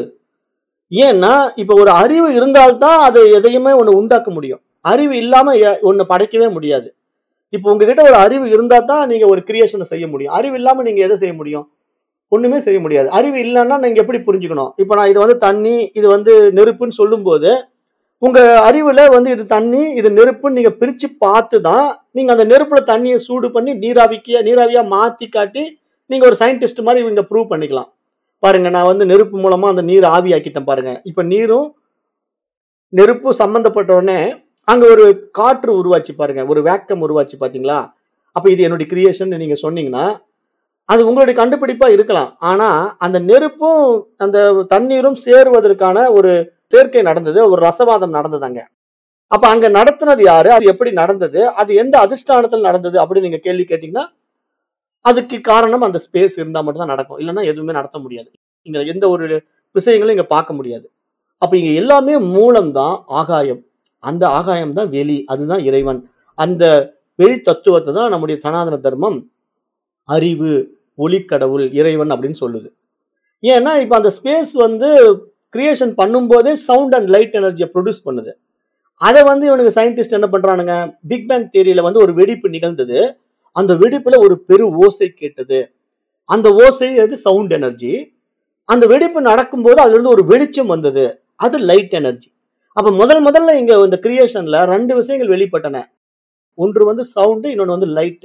ஏன்னா, இப்ப ஒரு அறிவு இருந்தால்தான் அது எதையுமே ஒண்ணு உண்டாக்க முடியும். அறிவு இல்லாம ஒண்ணு படைக்கவே முடியாது. இப்ப உங்ககிட்ட ஒரு அறிவு இருந்தா தான் நீங்க ஒரு கிரியேஷன செய்ய முடியும். அறிவு இல்லாம நீங்க எத செய்ய முடியும்? ஒண்ணுமே செய்ய முடியாது. அறிவு இல்லன்னா நீங்க எப்படி புரிஞ்சுக்கணும்? இப்ப நான் இது வந்து தண்ணி, இது வந்து நெருப்புன்னு சொல்லும்போது, உங்க அறிவுல வந்து இது தண்ணி, இது நெருப்புன்னு நீங்க பிரிச்சு பார்த்து தான், நீங்க அந்த நெருப்புல தண்ணிய சூடு பண்ணி நீராவியா மாத்தி காட்டி, நீங்க ஒரு சயின்டிஸ்ட் மாரி இவங்க ப்ரூவ் பண்ணிக்கலாம். பாருங்க, நான் வந்து நெருப்பு மூலமா அந்த நீர் ஆவியாக்கிட்டேன் பாருங்க. இப்ப நீரும் நெருப்பும் சம்பந்தப்பட்ட உடனே அங்க ஒரு காற்று உருவாச்சு பாருங்க. ஒரு வேக்கம் உருவாச்சு பாத்தீங்களா? அப்ப இது என்னுடைய கிரியேஷன் நீங்க சொன்னீங்கன்னா, அது உங்களுடைய கண்டுபிடிப்பா இருக்கலாம். ஆனா அந்த நெருப்பும் அந்த தண்ணீரும் சேருவதற்கான ஒரு சேர்க்கை நடந்தது. ஒரு ரசவாதம் நடந்தது அங்க. அப்ப அங்க நடத்துனது யாரு? அது எப்படி நடந்தது? அது எந்த அதிஷ்டானத்துல நடந்தது? அப்படின்னு நீங்க கேள்வி கேட்டீங்கன்னா, அதுக்கு காரணம் அந்த ஸ்பேஸ் இருந்தா மட்டும் தான் நடக்கும். இல்லன்னா எதுவுமே நடத்த முடியாது. இங்க எந்த ஒரு விஷயங்களும் இங்க பார்க்க முடியாது. அப்ப இங்க எல்லாமே மூலம் தான் ஆகாயம். அந்த ஆகாயம் தான் வெளி. அதுதான் இறைவன். அந்த வெளி தத்துவத்த தான் நம்முடைய சனாதன தர்மம் அறிவு, ஒளிக்கடவுள், இறைவன் அப்படின்னு சொல்லுது. ஏன்னா, இப்ப அந்த ஸ்பேஸ் வந்து கிரியேஷன் பண்ணும்போதே சவுண்ட் அண்ட் லைட் எனர்ஜிய புரொடியூஸ் பண்ணுது. அத வந்து இவனுங்க சயின்டிஸ்ட் என்ன பண்றானுங்க, பிக் பேங் தியரியில வந்து ஒரு வெடிப்பு நிகழ்ந்தது. அந்த வெடிப்புல ஒரு பெரு ஓசை கேட்டது. அந்த ஓசை அது சவுண்ட் எனர்ஜி. அந்த வெடிப்பு நடக்கும்போது அதுல இருந்து ஒரு வெளிச்சம் வந்தது. அது லைட் எனர்ஜி. அப்ப முதல்ல இங்க இந்த கிரியேஷன்ல 2 விஷயங்கள் வெளிப்பட்டன. ஒன்று வந்து சவுண்ட், இன்னொன்னு வந்து லைட்.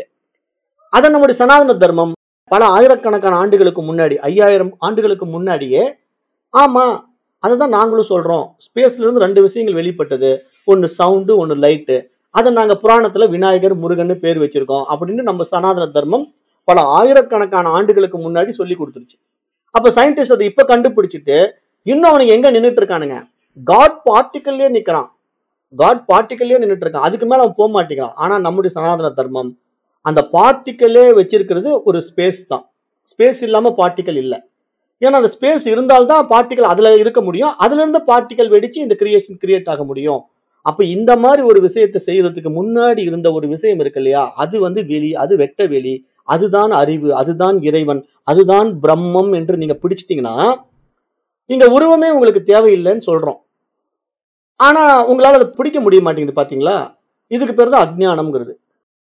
அத நம்முடைய சனாதன தர்மம் பல ஆயிரக்கணக்கான ஆண்டுகளுக்கு முன்னாடி, 5000 ஆண்டுகளுக்கு முன்னாடியே, ஆமா, அததான் நாங்களும் சொல்றோம். ஸ்பேஸ்ல இருந்து 2 விஷயங்கள் வெளிப்பட்டது. ஒன்னு சவுண்ட், ஒன்னு லைட். அத நாங்க புராணத்துல விநாயகர், முருகன்னு பேர் வச்சிருக்கோம் அப்படின்னு நம்ம சனாதன தர்மம் பல ஆயிரக்கணக்கான ஆண்டுகளுக்கு முன்னாடி சொல்லி கொடுத்துருச்சு. அப்ப சயின்டிஸ்ட் அதை இப்ப கண்டுபிடிச்சிட்டு இன்னும் அவனுக்கு எங்க நின்னுட்டு இருக்கானுங்க, காட் பார்ட்டிகல்லே நிக்கிறான். காட் பார்ட்டிக்கல்லே நின்றுட்டு இருக்கான். அதுக்கு மேல அவன் போக மாட்டேங்கிறான். ஆனா நம்முடைய சனாதன தர்மம் அந்த பார்ட்டிக்கலே வச்சிருக்கிறது ஒரு ஸ்பேஸ் தான். ஸ்பேஸ் இல்லாம பார்ட்டிக்கல் இல்ல. ஏன்னா அந்த ஸ்பேஸ் இருந்தால்தான் பார்ட்டிக்கல் அதுல இருக்க முடியும். அதுல இருந்து பார்ட்டிக்கல் வெடிச்சு இந்த கிரியேஷன் கிரியேட் ஆக முடியும். அப்ப இந்த மாதிரி ஒரு விஷயத்தை செய்யறதுக்கு முன்னாடி இருந்த ஒரு விஷயம் இருக்கு இல்லையா, அது வெளி, அது வெட்ட வெளி, அதுதான் அறிவு, அதுதான் இறைவன், அதுதான் பிரம்மம் என்று நீங்க பிடிச்சிட்டீங்கன்னா இங்க உருவமே உங்களுக்கு தேவையில்லைன்னு சொல்றோம். ஆனா உங்களால அதை பிடிக்க முடிய மாட்டேங்குது பாத்தீங்களா? இதுக்கு பேர் தான் அஜ்ஞானம்ங்கிறது.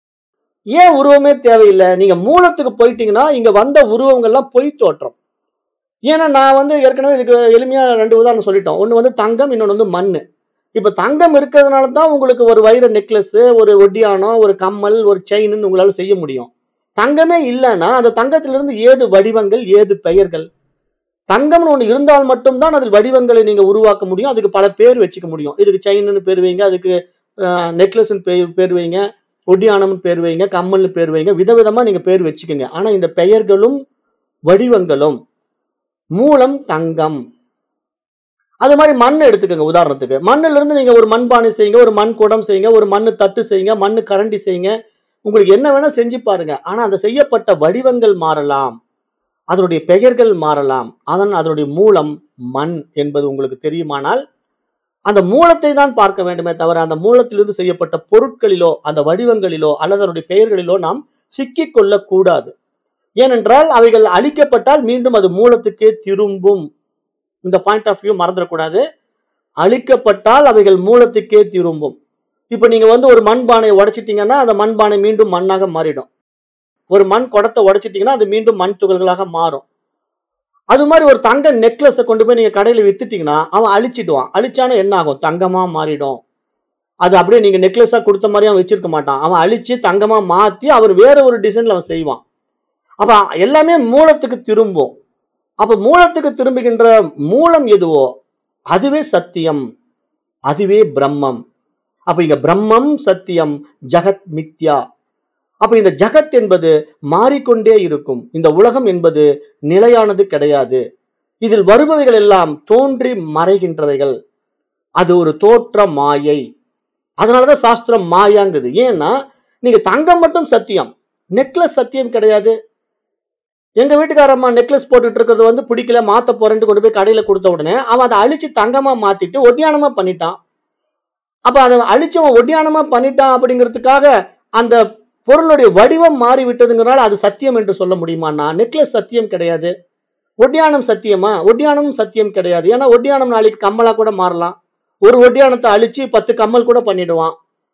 ஏன் உருவமே தேவையில்லை? நீங்க மூலத்துக்கு போயிட்டீங்கன்னா இங்க வந்த உருவங்கள்லாம் பொய் தோற்றம். ஏன்னா நான் ஏற்கனவே இதுக்கு எளிமையா 2 உதாரணம் சொல்லிட்டோம். ஒண்ணு தங்கம், இன்னொன்னு மண்ணு. இப்ப தங்கம் இருக்கிறதுனால தான் உங்களுக்கு ஒரு வைர நெக்லஸ், ஒரு ஒட்டியானம், ஒரு கம்மல், ஒரு செயின்னு உங்களால செய்ய முடியும். தங்கமே இல்லைன்னா அந்த தங்கத்திலிருந்து ஏது வடிவங்கள், ஏது பெயர்கள்? தங்கம்னு ஒண்ணு இருந்தால் மட்டும்தான் அதில் வடிவங்களை நீங்க உருவாக்க முடியும். அதுக்கு பல பேர் வச்சுக்க முடியும். இதுக்கு செயின்னு பேர் வைங்க, அதுக்கு நெக்லஸ்ன்னு பேர் வைங்க, ஒட்டியானம்னு பேர் வைங்க, கம்மல்னு பேர் வைங்க, விதவிதமா நீங்க பேர் வச்சுக்கோங்க. ஆனா இந்த பெயர்களும் வடிவங்களும் மூலம் தங்கம். அது மாதிரி மண் எடுத்துக்கோங்க உதாரணத்துக்கு. மண்ணுல இருந்து நீங்க ஒரு மண்பானை செய்யுங்க, ஒரு மண் குடம் செய்யுங்க, ஒரு மண்ணு தட்டு செய்யுங்க, மண்ணு கரண்டி செய்யுங்க. உங்களுக்கு என்ன வேணா செஞ்சு பாருங்க. ஆனா அந்த செய்யப்பட்ட வடிவங்கள் மாறலாம், அதனுடைய பெயர்கள் மாறலாம். அதனுடைய மூலம் மண் என்பது உங்களுக்கு தெரியுமானால் அந்த மூலத்தை தான் பார்க்க வேண்டுமே தவிர அந்த மூலத்திலிருந்து செய்யப்பட்ட பொருட்களிலோ அந்த வடிவங்களிலோ அல்லது அதனுடைய பெயர்களிலோ நாம் சிக்கிக் கொள்ளக் கூடாது. ஏனென்றால் அவைகள் அழிக்கப்பட்டால் மீண்டும் அது மூலத்துக்கே திரும்பும். இந்த பாயிண்ட் ஆஃப் வியூ மறந்துடக்கூடாது. அழிக்கப்பட்டால் அவைகள் மூலத்துக்கே திரும்பும். இப்ப நீங்க ஒரு மண்பானையை உடைச்சிட்டீங்கன்னா அந்த மண்பானை மீண்டும் மண்ணாக மாறிடும். ஒரு மண் குடத்தை உடைச்சிட்டீங்கன்னா அது மீண்டும் மண் துகள்களாக மாறும். அது மாதிரி ஒரு தங்க நெக்லஸை கொண்டு போய் நீங்க கடையில வித்துட்டீங்கன்னா அவன் அழிச்சிடுவான். அழிச்சானா என்ன ஆகும்? தங்கமா மாறிடும். அது அப்படியே நீங்க நெக்லஸா கொடுத்த மாதிரி அவன் வச்சிருக்க மாட்டான். அவன் அழிச்சு தங்கமா மாத்தி அவர் வேற ஒரு டிசைன்ல அவன் செய்வான். அப்ப எல்லாமே மூலத்துக்கு திரும்பும். அப்ப மூலத்துக்கு திரும்புகின்ற மூலம் எதுவோ அதுவே சத்தியம், அதுவே பிரம்மம். அப்ப இங்க பிரம்மம் சத்தியம், ஜகத் மித்யா. அப்ப இந்த ஜகத் என்பது மாறிக்கொண்டே இருக்கும். இந்த உலகம் என்பது நிலையானது கிடையாது. இதில் வருபவைகள் எல்லாம் தோன்றி மறைகின்றவைகள். அது ஒரு தோற்ற மாயை. அதனாலதான் சாஸ்திரம் மாயாங்குது. ஏன்னா நீங்க தங்கம் மட்டும் சத்தியம், நெக்லஸ் சத்தியம் கிடையாது. எங்க வீட்டுக்காரம்மா நெக்லஸ் போட்டுட்டு இருக்கிறது பிடிக்கல, மாத்த போறேன்னு கொண்டு போய் கடையில கொடுத்த உடனே அவன் அதை அழிச்சு தங்கமா மாத்திட்டு ஒட்டியானமா பண்ணிட்டான். அப்ப அதை அழிச்சவன் ஒட்டியானமா பண்ணிட்டான் அப்படிங்கிறதுக்காக அந்த பொருளுடைய வடிவம் மாறி விட்டதுங்கிறனால அது சத்தியம் என்று சொல்ல முடியுமான்னா நெக்லஸ் சத்தியம் கிடையாது. ஒட்டியானம் சத்தியமா? ஒட்டியானமும் சத்தியம் கிடையாது. ஏன்னா ஒட்டியானம் நாளைக்கு கம்மலா கூட மாறலாம். ஒரு ஒட்டியானத்தை அழிச்சு 10 கம்மல் கூட பண்ணிடுவான்.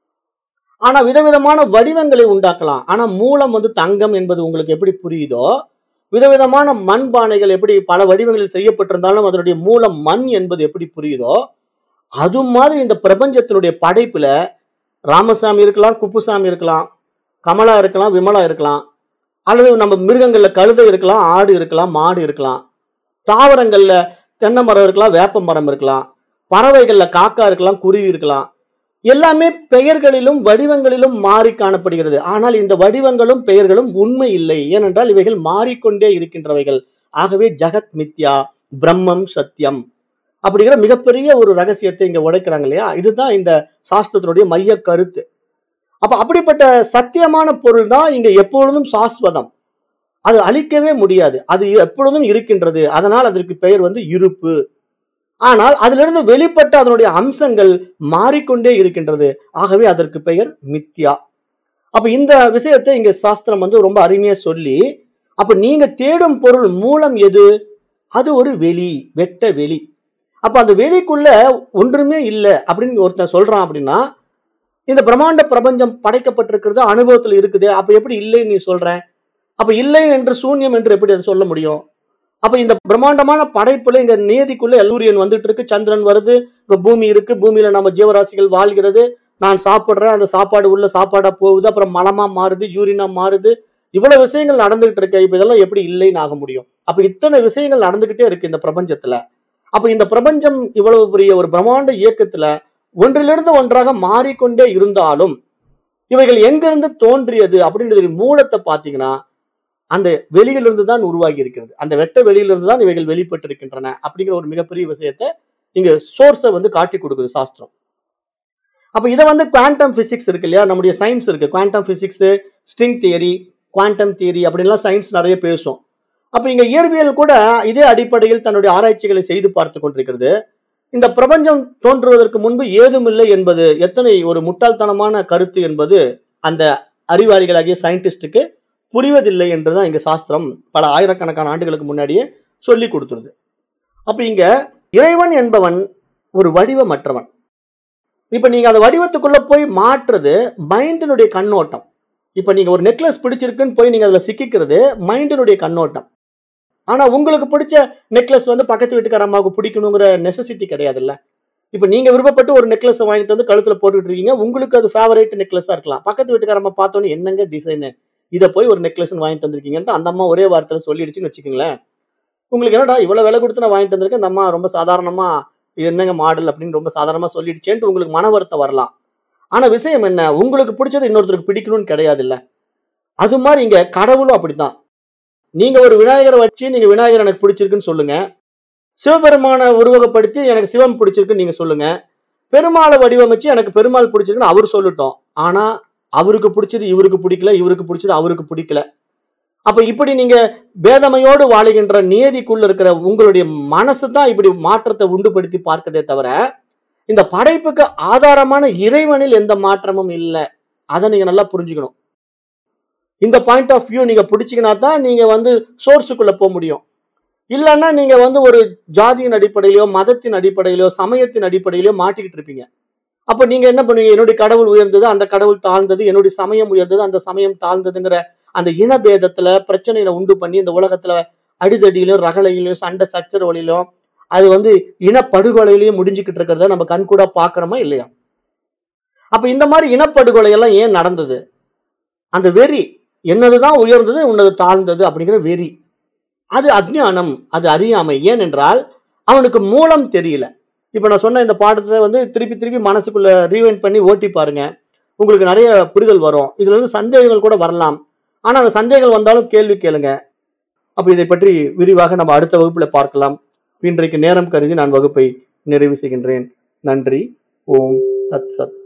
ஆனா விதவிதமான வடிவங்களை உண்டாக்கலாம். ஆனா மூலம் தங்கம் என்பது உங்களுக்கு எப்படி புரியுதோ, விதவிதமான மண்பானைகள் எப்படி பல வடிவங்களில் செய்யப்பட்டிருந்தாலும் அதனுடைய மூலம் மண் என்பது எப்படி புரியுதோ, அது மாதிரி இந்த பிரபஞ்சத்தினுடைய படைப்புல ராமசாமி இருக்கலாம், குப்புசாமி இருக்கலாம், கமலா இருக்கலாம், விமலா இருக்கலாம், அல்லது நம்ம மிருகங்கள்ல கழுதை இருக்கலாம், ஆடு இருக்கலாம், மாடு இருக்கலாம், தாவரங்கள்ல தென்னை மரம் இருக்கலாம், வேப்ப மரம் இருக்கலாம், பறவைகள்ல காக்கா இருக்கலாம், குருவி இருக்கலாம். எல்லாமே பெயர்களிலும் வடிவங்களிலும் மாறி காணப்படுகிறது. ஆனால் இந்த வடிவங்களும் பெயர்களும் உண்மை இல்லை. ஏனென்றால் இவைகள் மாறிக்கொண்டே இருக்கின்றவைகள். ஆகவே ஜகத் மித்யா, பிரம்மம் சத்தியம் அப்படிங்கிற மிகப்பெரிய ஒரு ரகசியத்தை இங்க உடைக்கிறாங்க இல்லையா? இதுதான் இந்த சாஸ்திரத்தினுடைய மைய கருத்து. அப்ப அப்படிப்பட்ட சத்தியமான பொருள் தான் இங்க எப்பொழுதும் சாஸ்வதம். அது அழிக்கவே முடியாது. அது எப்பொழுதும் இருக்கின்றது. அதனால் அதற்கு பெயர் இருப்பு. ஆனால் அதிலிருந்து வெளிப்பட்ட அதனுடைய அம்சங்கள் மாறிக்கொண்டே இருக்கின்றது. ஆகவே அதற்கு பெயர் மித்யா. அப்ப இந்த விஷயத்தை இங்க சாஸ்திரம் ரொம்ப அருமையா சொல்லி, அப்ப நீங்க தேடும் பொருள் மூலம் எது? அது ஒரு வெளி, வெட்ட வெளி. அப்ப அந்த வெளிக்குள்ள ஒன்றுமே இல்லை அப்படின்னு ஒருத்தன் சொல்றான் அப்படின்னா, இந்த பிரம்மாண்ட பிரபஞ்சம் படைக்கப்பட்டிருக்கிறது அனுபவத்தில் இருக்குது. அப்ப எப்படி இல்லைன்னு நீ சொல்ற? அப்ப இல்லை என்று சூன்யம் என்று எப்படி அதை சொல்ல முடியும்? அப்ப இந்த பிரம்மாண்டமான படைப்புல இங்க நியதிக்குள்ள சூரியன் வந்துட்டு இருக்கு, சந்திரன் வருது, இப்ப பூமி இருக்கு, பூமியில நம்ம ஜீவராசிகள் வாழ்கிறது. நான் சாப்பிடுறேன், அந்த சாப்பாடு உள்ள சாப்பாடா போகுது, அப்புறம் மலமா மாறுது, யூரினா மாறுது. இவ்வளவு விஷயங்கள் நடந்துகிட்டு இருக்கு. இப்ப இதெல்லாம் எப்படி இல்லைன்னு ஆக முடியும்? அப்ப இத்தனை விஷயங்கள் நடந்துகிட்டே இருக்கு இந்த பிரபஞ்சத்துல. அப்ப இந்த பிரபஞ்சம் இவ்வளவு பெரிய ஒரு பிரம்மாண்ட இயக்கத்துல ஒன்றிலிருந்து ஒன்றாக மாறிக்கொண்டே இருந்தாலும் இவைகள் எங்கிருந்து தோன்றியது அப்படின்றது மூலத்தை பாத்தீங்கன்னா அந்த வெளியிலிருந்து தான் உருவாகி இருக்கிறது. அந்த வெட்ட வெளியிலிருந்து தான் இவைகள் வெளிப்பட்டிருக்கின்றன அப்படிங்கிற ஒரு மிகப்பெரிய விஷயத்தை இங்க சோர்ஸை காட்டி கொடுக்குது சாஸ்திரம். அப்ப இதை வந்து குவாண்டம் பிசிக்ஸ் இருக்கு இல்லையா, நம்முடைய சயின்ஸ் இருக்கு, quantum physics, string theory, quantum theory அப்படின்லாம் சயின்ஸ் நிறைய பேசும். அப்ப இங்க இயற்பியல் கூட இதே அடிப்படையில் தன்னுடைய ஆராய்ச்சிகளை செய்து பார்த்து கொண்டிருக்கிறது. இந்த பிரபஞ்சம் தோன்றுவதற்கு முன்பு ஏதுமில்லை என்பது எத்தனை ஒரு முட்டாள்தனமான கருத்து என்பது அந்த அறிவாளிகளாகிய சயின்டிஸ்டுக்கு புரிவதில்லை என்றுதான் இங்க சாஸ்திரம் பல ஆயிரக்கணக்கான ஆண்டுகளுக்கு முன்னாடியே சொல்லி கொடுத்துருது. அப்ப இங்க இறைவன் என்பவன் ஒரு வடிவமற்றவன். இப்ப நீங்க அந்த வடிவத்துக்குள்ள போய் மாற்றுறது மைண்டினுடைய கண்ணோட்டம். இப்ப நீங்க ஒரு நெக்லஸ் பிடிச்சிருக்குன்னு போய் நீங்க அதுல சிக்கிக்கிறது மைண்டினுடைய கண்ணோட்டம். ஆனா உங்களுக்கு பிடிச்ச நெக்லஸ் வந்து பக்கத்து வீட்டுக்கார அம்மாவுக்கு பிடிக்கணுங்கிற நெசசிட்டி கிடையாதுல்ல. இப்ப நீங்க விருப்பப்பட்டு ஒரு நெக்லஸ் வாங்கிட்டு வந்து கழுத்துல போட்டுட்டு இருக்கீங்க, உங்களுக்கு அது ஃபேவரேட் நெக்லஸா இருக்கலாம். பக்கத்து வீட்டுக்கார அம்மா பார்த்தோன்னே என்னங்க டிசைனு, இதை போய் ஒரு நெக்லஸ் வாங்கிட்டு வந்திருக்கீங்கன்ட்டு அந்த அம்மா ஒரே வார்த்தையில சொல்லிடுச்சுன்னு வச்சுக்கோங்களேன். உங்களுக்கு என்னடா இவ்வளவு விலை கொடுத்து நான் வாங்கிட்டு வந்திருக்கேன், இந்த அம்மா ரொம்ப சாதாரணமா இது என்னங்க மாடல் அப்படின்னு ரொம்ப சாதாரணமா சொல்லிடுச்சேன்ட்டு உங்களுக்கு மன வருத்தம் வரலாம். ஆனா விஷயம் என்ன, உங்களுக்கு பிடிச்சது இன்னொருத்தருக்கு பிடிக்கணும்னு கிடையாது இல்ல. அது மாதிரி இங்க கடவுளும் அப்படித்தான். நீங்க ஒரு விநாயகரை வச்சு நீங்க விநாயகர் எனக்கு பிடிச்சிருக்குன்னு சொல்லுங்க, சிவபெருமான உருவகப்படுத்தி எனக்கு சிவம் பிடிச்சிருக்குன்னு நீங்க சொல்லுங்க, பெருமாளை வடிவமைச்சு எனக்கு பெருமாள் பிடிச்சிருக்குன்னு அவர் சொல்லட்டும். ஆனா அவருக்கு பிடிச்சது இவருக்கு பிடிக்கல, இவருக்கு பிடிச்சது அவருக்கு பிடிக்கல. அப்ப இப்படி நீங்க பேதமையோடு வாழுகின்ற நியதிக்குள்ள இருக்கிற உங்களுடைய மனசு தான் இப்படி மாற்றத்தை உண்டுபடுத்தி பார்க்கதே தவிர இந்த படைப்புக்கு ஆதாரமான இறைவனில் எந்த மாற்றமும் இல்லை. அதை நீங்க நல்லா புரிஞ்சுக்கணும். இந்த பாயிண்ட் ஆஃப் வியூ நீங்க பிடிச்சிக்கினா தான் நீங்க வந்து சோர்ஸுக்குள்ள போக முடியும். இல்லைன்னா நீங்க வந்து ஒரு ஜாதியின் அடிப்படையிலோ மதத்தின் அடிப்படையிலோ சமயத்தின் அடிப்படையிலோ மாட்டிக்கிட்டு இருப்பீங்க. அப்ப நீங்க என்ன பண்ணுவீங்க, என்னுடைய கடவுள் உயர்ந்தது அந்த கடவுள் தாழ்ந்தது, என்னுடைய சமயம் உயர்ந்தது அந்த சமயம் தாழ்ந்ததுங்கிற அந்த இனபேதத்துல பிரச்சனைகளை உண்டு பண்ணி இந்த உலகத்துல அடிதடியிலும் ரகளையிலும் சண்டை சச்சரவழியிலும் அது வந்து இனப்படுகொலையிலையும் முடிஞ்சுக்கிட்டு இருக்கிறத நம்ம கண்கூட பாக்குறோமா இல்லையா? அப்ப இந்த மாதிரி இனப்படுகொலை எல்லாம் ஏன் நடந்தது? அந்த வெறி, என்னதுதான் உயர்ந்தது உன்னது தாழ்ந்தது அப்படிங்கிற வெறி, அது அஜ்ஞானம், அது அறியாமை. ஏனென்றால் அவனுக்கு மூலம் தெரியல. இப்ப நான் சொன்ன இந்த பாடத்தை வந்து திருப்பி திருப்பி மனசுக்குள்ள ரீவைண்ட் பண்ணி ஓட்டி பாருங்க, உங்களுக்கு நிறைய புரிதல் வரும். இதுல இருந்து சந்தேகங்கள் கூட வரலாம். ஆனா அந்த சந்தேகங்கள் வந்தாலும் கேள்வி கேளுங்க. அப்ப இதை பற்றி விரிவாக நம்ம அடுத்த வகுப்புல பார்க்கலாம். இன்றைக்கு நேரம் கருதி நான் வகுப்பை நிறைவு செய்கின்றேன். நன்றி. ஓம் தத் சத்.